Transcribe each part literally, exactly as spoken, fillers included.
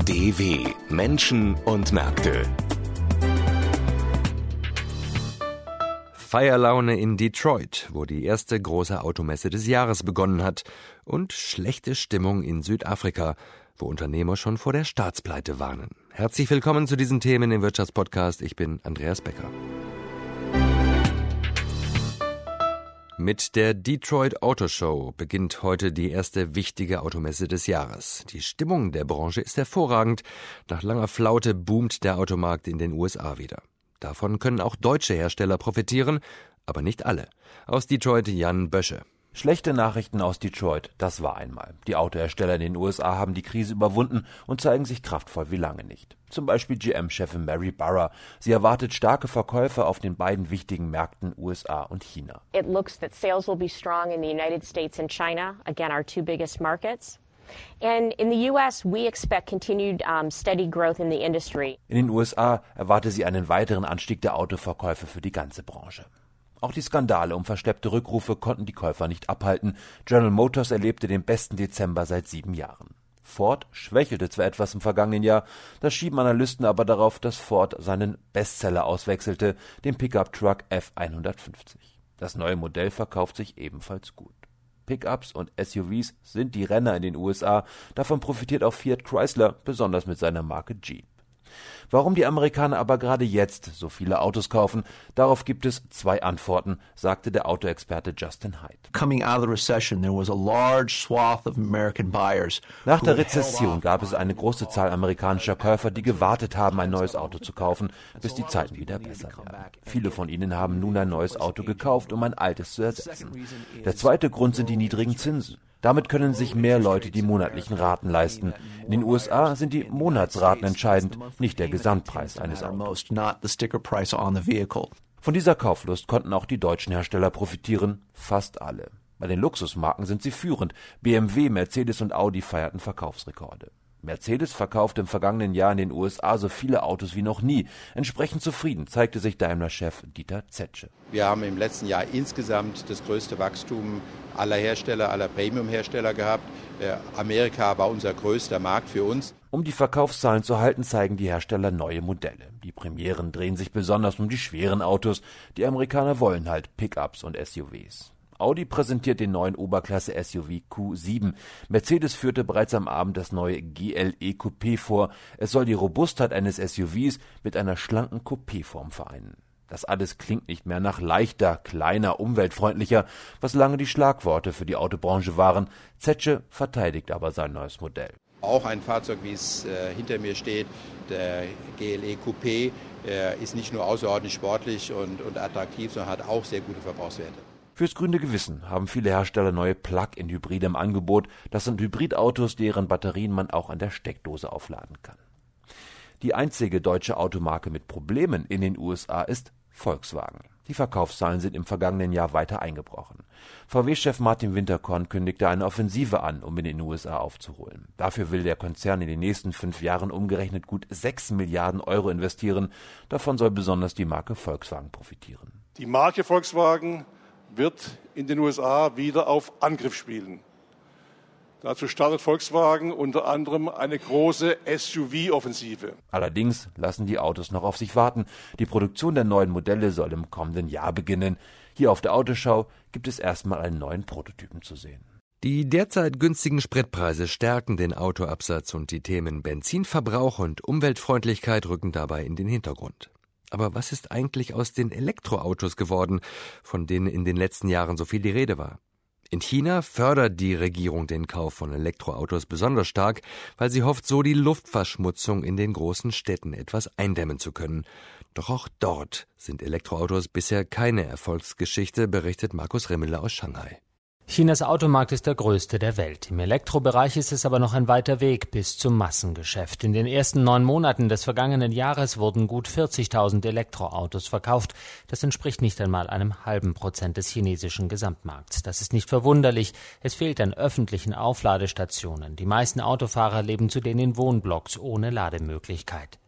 D W Menschen und Märkte. Feierlaune in Detroit, wo die erste große Automesse des Jahres begonnen hat, und schlechte Stimmung in Südafrika, wo Unternehmer schon vor der Staatspleite warnen. Herzlich willkommen zu diesen Themen im Wirtschaftspodcast. Ich bin Andreas Becker. Mit der Detroit Auto Show beginnt heute die erste wichtige Automesse des Jahres. Die Stimmung der Branche ist hervorragend. Nach langer Flaute boomt der Automarkt in den U S A wieder. Davon können auch deutsche Hersteller profitieren, aber nicht alle. Aus Detroit Jan Bösche. Schlechte Nachrichten aus Detroit, das war einmal. Die Autohersteller in den U S A haben die Krise überwunden und zeigen sich kraftvoll wie lange nicht. Zum Beispiel G M-Chefin Mary Barra. Sie erwartet starke Verkäufe auf den beiden wichtigen Märkten U S A und China. It looks that sales will be strong in the United States and China, again our two biggest markets. And in the U S, we expect continued um, steady growth in the industry. In den U S A erwarte sie einen weiteren Anstieg der Autoverkäufe für die ganze Branche. Auch die Skandale um verschleppte Rückrufe konnten die Käufer nicht abhalten. General Motors erlebte den besten Dezember seit sieben Jahren. Ford schwächelte zwar etwas im vergangenen Jahr, das schieben Analysten aber darauf, dass Ford seinen Bestseller auswechselte, den Pickup-Truck F hundertfünfzig. Das neue Modell verkauft sich ebenfalls gut. Pickups und S U Vs sind die Renner in den U S A, davon profitiert auch Fiat Chrysler, besonders mit seiner Marke Jeep. Warum die Amerikaner aber gerade jetzt so viele Autos kaufen, darauf gibt es zwei Antworten, sagte der Autoexperte Justin Hyde. Nach der Rezession gab es eine große Zahl amerikanischer Käufer, die gewartet haben, ein neues Auto zu kaufen, bis die Zeiten wieder besser werden. Viele von ihnen haben nun ein neues Auto gekauft, um ein altes zu ersetzen. Der zweite Grund sind die niedrigen Zinsen. Damit können sich mehr Leute die monatlichen Raten leisten. In den U S A sind die Monatsraten entscheidend, nicht der Gesamtpreis eines Autos. Von dieser Kauflust konnten auch die deutschen Hersteller profitieren, fast alle. Bei den Luxusmarken sind sie führend. B M W, Mercedes und Audi feierten Verkaufsrekorde. Mercedes verkaufte im vergangenen Jahr in den U S A so viele Autos wie noch nie. Entsprechend zufrieden zeigte sich Daimler-Chef Dieter Zetsche. Wir haben im letzten Jahr insgesamt das größte Wachstum aller Hersteller, aller Premium-Hersteller gehabt. Amerika war unser größter Markt für uns. Um die Verkaufszahlen zu halten, zeigen die Hersteller neue Modelle. Die Premieren drehen sich besonders um die schweren Autos. Die Amerikaner wollen halt Pickups und S U Vs. Audi präsentiert den neuen Oberklasse-S U V Q sieben. Mercedes führte bereits am Abend das neue G L E Coupé vor. Es soll die Robustheit eines S U Vs mit einer schlanken Coupé-Form vereinen. Das alles klingt nicht mehr nach leichter, kleiner, umweltfreundlicher, was lange die Schlagworte für die Autobranche waren. Zetsche verteidigt aber sein neues Modell. Auch ein Fahrzeug, wie es äh, hinter mir steht, der G L E Coupé, äh, ist nicht nur außerordentlich sportlich und, und attraktiv, sondern hat auch sehr gute Verbrauchswerte. Fürs grüne Gewissen haben viele Hersteller neue Plug-in-Hybride im Angebot. Das sind Hybridautos, deren Batterien man auch an der Steckdose aufladen kann. Die einzige deutsche Automarke mit Problemen in den U S A ist Volkswagen. Die Verkaufszahlen sind im vergangenen Jahr weiter eingebrochen. V W-Chef Martin Winterkorn kündigte eine Offensive an, um in den U S A aufzuholen. Dafür will der Konzern in den nächsten fünf Jahren umgerechnet gut sechs Milliarden Euro investieren. Davon soll besonders die Marke Volkswagen profitieren. Die Marke Volkswagen wird in den U S A wieder auf Angriff spielen. Dazu startet Volkswagen unter anderem eine große S U V-Offensive. Allerdings lassen die Autos noch auf sich warten. Die Produktion der neuen Modelle soll im kommenden Jahr beginnen. Hier auf der Autoschau gibt es erstmal einen neuen Prototypen zu sehen. Die derzeit günstigen Spritpreise stärken den Autoabsatz und die Themen Benzinverbrauch und Umweltfreundlichkeit rücken dabei in den Hintergrund. Aber was ist eigentlich aus den Elektroautos geworden, von denen in den letzten Jahren so viel die Rede war? In China fördert die Regierung den Kauf von Elektroautos besonders stark, weil sie hofft, so die Luftverschmutzung in den großen Städten etwas eindämmen zu können. Doch auch dort sind Elektroautos bisher keine Erfolgsgeschichte, berichtet Markus Rimmeler aus Shanghai. Chinas Automarkt ist der größte der Welt. Im Elektrobereich ist es aber noch ein weiter Weg bis zum Massengeschäft. In den ersten neun Monaten des vergangenen Jahres wurden gut vierzigtausend Elektroautos verkauft. Das entspricht nicht einmal einem halben Prozent des chinesischen Gesamtmarkts. Das ist nicht verwunderlich. Es fehlt an öffentlichen Aufladestationen. Die meisten Autofahrer leben zudem in Wohnblocks ohne Lademöglichkeit.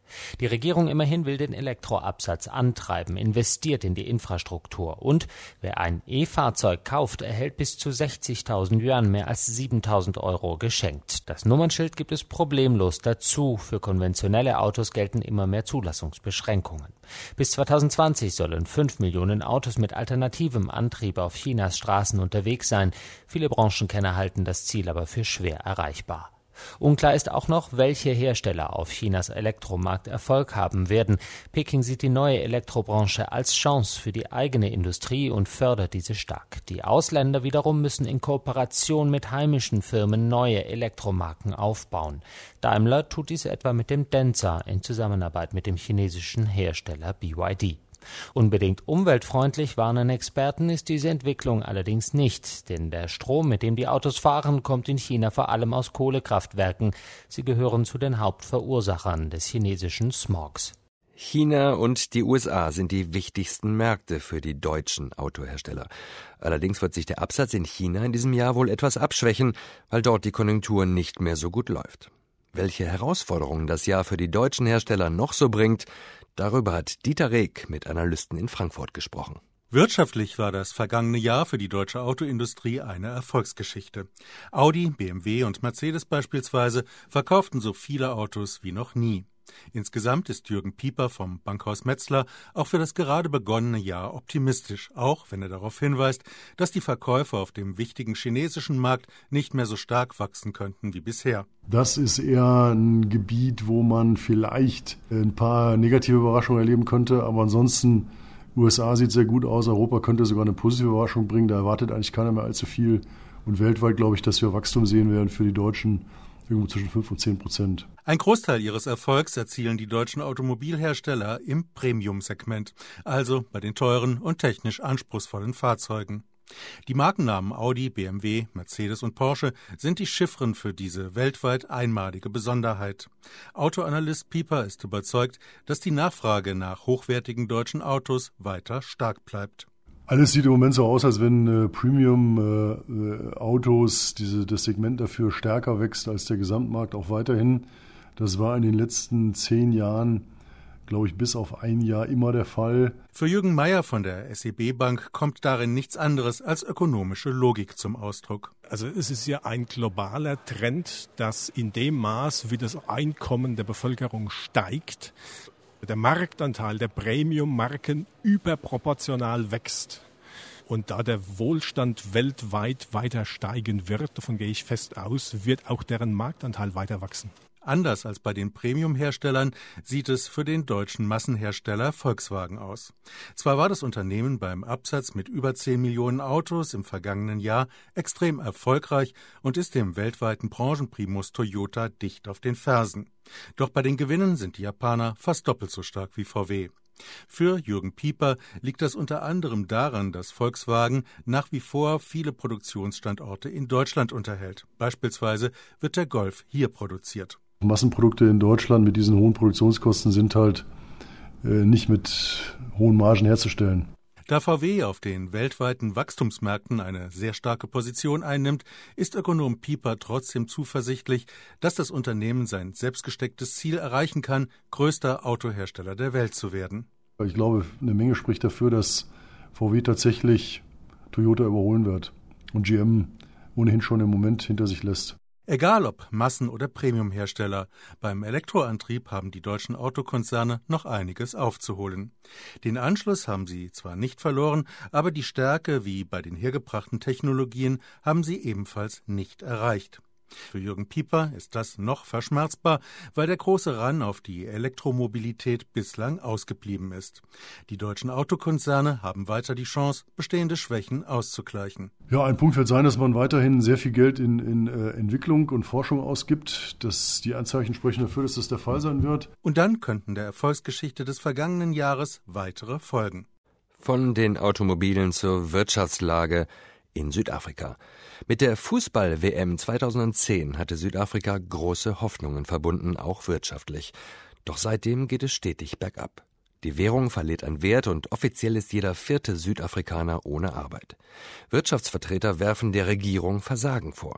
Die Regierung immerhin will den Elektroabsatz antreiben, investiert in die Infrastruktur. Und wer ein E-Fahrzeug kauft, erhält bis zu sechzigtausend Yuan, mehr als siebentausend Euro, geschenkt. Das Nummernschild gibt es problemlos dazu. Für konventionelle Autos gelten immer mehr Zulassungsbeschränkungen. Bis zweitausendzwanzig sollen fünf Millionen Autos mit alternativem Antrieb auf Chinas Straßen unterwegs sein. Viele Branchenkenner halten das Ziel aber für schwer erreichbar. Unklar ist auch noch, welche Hersteller auf Chinas Elektromarkt Erfolg haben werden. Peking sieht die neue Elektrobranche als Chance für die eigene Industrie und fördert diese stark. Die Ausländer wiederum müssen in Kooperation mit heimischen Firmen neue Elektromarken aufbauen. Daimler tut dies etwa mit dem Denza in Zusammenarbeit mit dem chinesischen Hersteller B Y D. Unbedingt umweltfreundlich, warnen Experten, ist diese Entwicklung allerdings nicht, denn der Strom, mit dem die Autos fahren, kommt in China vor allem aus Kohlekraftwerken. Sie gehören zu den Hauptverursachern des chinesischen Smogs. China und die U S A sind die wichtigsten Märkte für die deutschen Autohersteller. Allerdings wird sich der Absatz in China in diesem Jahr wohl etwas abschwächen, weil dort die Konjunktur nicht mehr so gut läuft. Welche Herausforderungen das Jahr für die deutschen Hersteller noch so bringt, darüber hat Dieter Reg mit Analysten in Frankfurt gesprochen. Wirtschaftlich war das vergangene Jahr für die deutsche Autoindustrie eine Erfolgsgeschichte. Audi, B M W und Mercedes beispielsweise verkauften so viele Autos wie noch nie. Insgesamt ist Jürgen Pieper vom Bankhaus Metzler auch für das gerade begonnene Jahr optimistisch, auch wenn er darauf hinweist, dass die Verkäufe auf dem wichtigen chinesischen Markt nicht mehr so stark wachsen könnten wie bisher. Das ist eher ein Gebiet, wo man vielleicht ein paar negative Überraschungen erleben könnte, aber ansonsten U S A sieht sehr gut aus, Europa könnte sogar eine positive Überraschung bringen, da erwartet eigentlich keiner mehr allzu viel und weltweit glaube ich, dass wir Wachstum sehen werden für die Deutschen. Irgendwo zwischen fünf und zehn Prozent. Ein Großteil ihres Erfolgs erzielen die deutschen Automobilhersteller im Premium-Segment, also bei den teuren und technisch anspruchsvollen Fahrzeugen. Die Markennamen Audi, B M W, Mercedes und Porsche sind die Chiffren für diese weltweit einmalige Besonderheit. Autoanalyst Pieper ist überzeugt, dass die Nachfrage nach hochwertigen deutschen Autos weiter stark bleibt. Alles sieht im Moment so aus, als wenn äh, Premium-Autos, äh, diese das Segment dafür stärker wächst als der Gesamtmarkt auch weiterhin. Das war in den letzten zehn Jahren, glaube ich, bis auf ein Jahr immer der Fall. Für Jürgen Meyer von der S E B Bank kommt darin nichts anderes als ökonomische Logik zum Ausdruck. Also es ist ja ein globaler Trend, dass in dem Maß, wie das Einkommen der Bevölkerung steigt, der Marktanteil der Premium-Marken überproportional wächst. Und da der Wohlstand weltweit weiter steigen wird, davon gehe ich fest aus, wird auch deren Marktanteil weiter wachsen. Anders als bei den Premium-Herstellern sieht es für den deutschen Massenhersteller Volkswagen aus. Zwar war das Unternehmen beim Absatz mit über zehn Millionen Autos im vergangenen Jahr extrem erfolgreich und ist dem weltweiten Branchenprimus Toyota dicht auf den Fersen. Doch bei den Gewinnen sind die Japaner fast doppelt so stark wie V W. Für Jürgen Pieper liegt das unter anderem daran, dass Volkswagen nach wie vor viele Produktionsstandorte in Deutschland unterhält. Beispielsweise wird der Golf hier produziert. Massenprodukte in Deutschland mit diesen hohen Produktionskosten sind halt äh, nicht mit hohen Margen herzustellen. Da V W auf den weltweiten Wachstumsmärkten eine sehr starke Position einnimmt, ist Ökonom Pieper trotzdem zuversichtlich, dass das Unternehmen sein selbstgestecktes Ziel erreichen kann, größter Autohersteller der Welt zu werden. Ich glaube, eine Menge spricht dafür, dass V W tatsächlich Toyota überholen wird und G M ohnehin schon im Moment hinter sich lässt. Egal ob Massen- oder Premiumhersteller, beim Elektroantrieb haben die deutschen Autokonzerne noch einiges aufzuholen. Den Anschluss haben sie zwar nicht verloren, aber die Stärke wie bei den hergebrachten Technologien haben sie ebenfalls nicht erreicht. Für Jürgen Pieper ist das noch verschmerzbar, weil der große Run auf die Elektromobilität bislang ausgeblieben ist. Die deutschen Autokonzerne haben weiter die Chance, bestehende Schwächen auszugleichen. Ja, ein Punkt wird sein, dass man weiterhin sehr viel Geld in, in äh, Entwicklung und Forschung ausgibt, dass die Anzeichen sprechen dafür, dass das der Fall sein wird. Und dann könnten der Erfolgsgeschichte des vergangenen Jahres weitere folgen. Von den Automobilen zur Wirtschaftslage in Südafrika. Mit der Fußball-W M zweitausendzehn hatte Südafrika große Hoffnungen verbunden, auch wirtschaftlich. Doch seitdem geht es stetig bergab. Die Währung verliert an Wert und offiziell ist jeder vierte Südafrikaner ohne Arbeit. Wirtschaftsvertreter werfen der Regierung Versagen vor.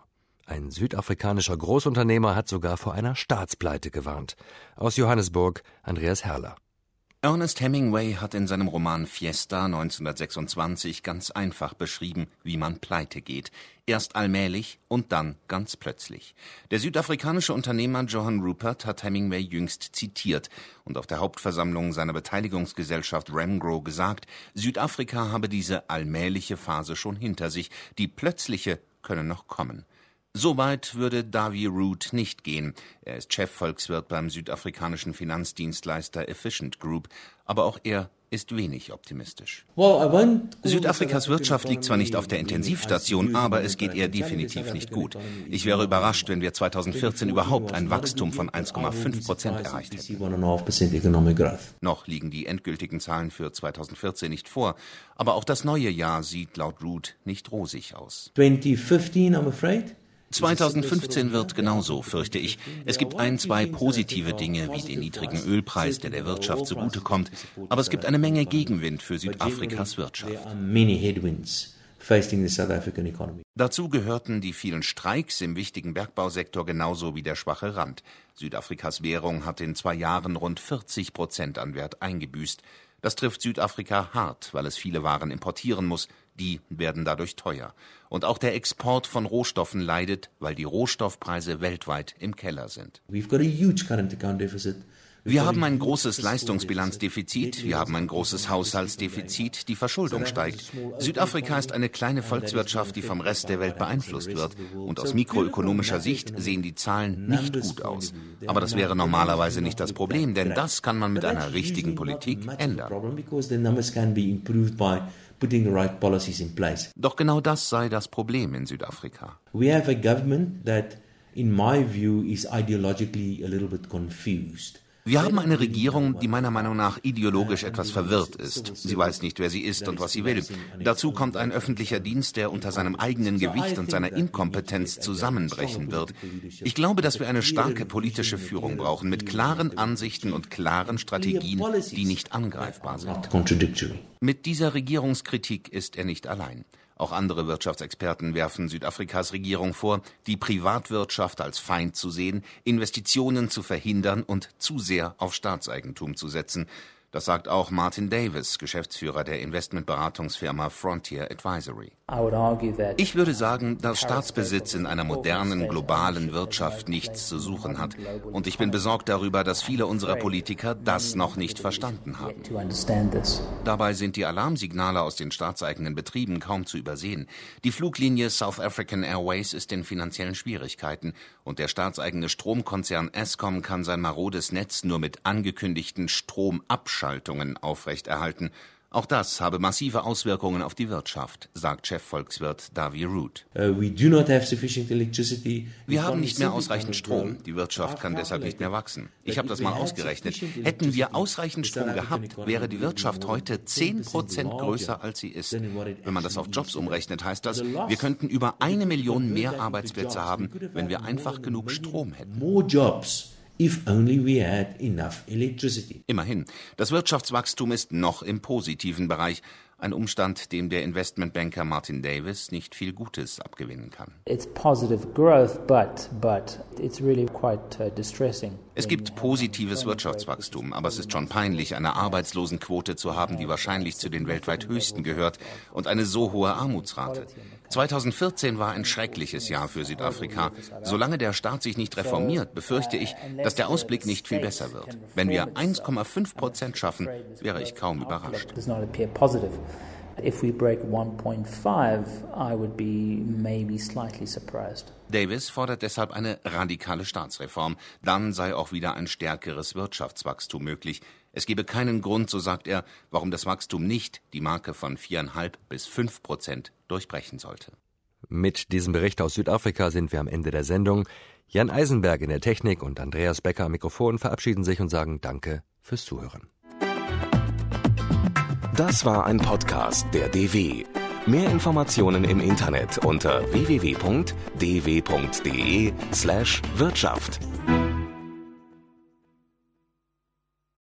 Ein südafrikanischer Großunternehmer hat sogar vor einer Staatspleite gewarnt. Aus Johannesburg, Andreas Herrler. Ernest Hemingway hat in seinem Roman Fiesta neunzehnhundertsechsundzwanzig ganz einfach beschrieben, wie man pleite geht. Erst allmählich und dann ganz plötzlich. Der südafrikanische Unternehmer Johan Rupert hat Hemingway jüngst zitiert und auf der Hauptversammlung seiner Beteiligungsgesellschaft Remgro gesagt, Südafrika habe diese allmähliche Phase schon hinter sich, die plötzliche könne noch kommen. Soweit würde Davy Root nicht gehen. Er ist Chefvolkswirt beim südafrikanischen Finanzdienstleister Efficient Group, aber auch er ist wenig optimistisch. Südafrikas Wirtschaft liegt zwar nicht auf der Intensivstation, aber es geht ihr definitiv nicht gut. Ich wäre überrascht, wenn wir zweitausendvierzehn überhaupt ein Wachstum von eins Komma fünf Prozent erreicht hätten. Noch liegen die endgültigen Zahlen für zweitausendvierzehn nicht vor, aber auch das neue Jahr sieht laut Root nicht rosig aus. zweitausendfünfzehn wird genauso, fürchte ich. Es gibt ein, zwei positive Dinge, wie den niedrigen Ölpreis, der der Wirtschaft zugutekommt, aber es gibt eine Menge Gegenwind für Südafrikas Wirtschaft. Dazu gehörten die vielen Streiks im wichtigen Bergbausektor genauso wie der schwache Rand. Südafrikas Währung hat in zwei Jahren rund vierzig Prozent an Wert eingebüßt. Das trifft Südafrika hart, weil es viele Waren importieren muss. Die werden dadurch teuer. Und auch der Export von Rohstoffen leidet, weil die Rohstoffpreise weltweit im Keller sind. Wir haben ein großes Leistungsbilanzdefizit, wir haben ein großes Haushaltsdefizit, die Verschuldung steigt. Südafrika ist eine kleine Volkswirtschaft, die vom Rest der Welt beeinflusst wird. Und aus mikroökonomischer Sicht sehen die Zahlen nicht gut aus. Aber das wäre normalerweise nicht das Problem, denn das kann man mit einer richtigen Politik ändern. Doch genau das sei das Problem in Südafrika. We have a government that, in my view, is ideologically a little bit confused. Wir haben eine Regierung, die meiner Meinung nach ideologisch etwas verwirrt ist. Sie weiß nicht, wer sie ist und was sie will. Dazu kommt ein öffentlicher Dienst, der unter seinem eigenen Gewicht und seiner Inkompetenz zusammenbrechen wird. Ich glaube, dass wir eine starke politische Führung brauchen, mit klaren Ansichten und klaren Strategien, die nicht angreifbar sind. Mit dieser Regierungskritik ist er nicht allein. Auch andere Wirtschaftsexperten werfen Südafrikas Regierung vor, die Privatwirtschaft als Feind zu sehen, Investitionen zu verhindern und zu sehr auf Staatseigentum zu setzen. Das sagt auch Martin Davis, Geschäftsführer der Investmentberatungsfirma Frontier Advisory. Ich würde sagen, dass Staatsbesitz in einer modernen, globalen Wirtschaft nichts zu suchen hat. Und ich bin besorgt darüber, dass viele unserer Politiker das noch nicht verstanden haben. Dabei sind die Alarmsignale aus den staatseigenen Betrieben kaum zu übersehen. Die Fluglinie South African Airways ist in finanziellen Schwierigkeiten und der staatseigene Stromkonzern Eskom kann sein marodes Netz nur mit angekündigten Stromabschaltungen aufrechterhalten. Auch das habe massive Auswirkungen auf die Wirtschaft, sagt Chefvolkswirt Davy Root. Wir haben nicht mehr ausreichend Strom. Die Wirtschaft kann deshalb nicht mehr wachsen. Ich habe das mal ausgerechnet. Hätten wir ausreichend Strom gehabt, wäre die Wirtschaft heute zehn Prozent größer, als sie ist. Wenn man das auf Jobs umrechnet, heißt das, wir könnten über eine Million mehr Arbeitsplätze haben, wenn wir einfach genug Strom hätten. If only we had enough electricity. Immerhin, das Wirtschaftswachstum ist noch im positiven Bereich. Ein Umstand, dem der Investmentbanker Martin Davis nicht viel Gutes abgewinnen kann. It's positive growth, but, but it's really quite uh, distressing. Es gibt positives Wirtschaftswachstum, aber es ist schon peinlich, eine Arbeitslosenquote zu haben, die wahrscheinlich zu den weltweit höchsten gehört, und eine so hohe Armutsrate. zweitausendvierzehn war ein schreckliches Jahr für Südafrika. Solange der Staat sich nicht reformiert, befürchte ich, dass der Ausblick nicht viel besser wird. Wenn wir eins Komma fünf Prozent schaffen, wäre ich kaum überrascht. If we break one point five, I would be maybe slightly surprised. Davis fordert deshalb eine radikale Staatsreform. Dann sei auch wieder ein stärkeres Wirtschaftswachstum möglich. Es gebe keinen Grund, so sagt er, warum das Wachstum nicht die Marke von viereinhalb bis fünf Prozent durchbrechen sollte. Mit diesem Bericht aus Südafrika sind wir am Ende der Sendung. Jan Eisenberg in der Technik und Andreas Becker am Mikrofon verabschieden sich und sagen Danke fürs Zuhören. Das war ein Podcast der D W. Mehr Informationen im Internet unter w w w punkt d w punkt d e slash Wirtschaft.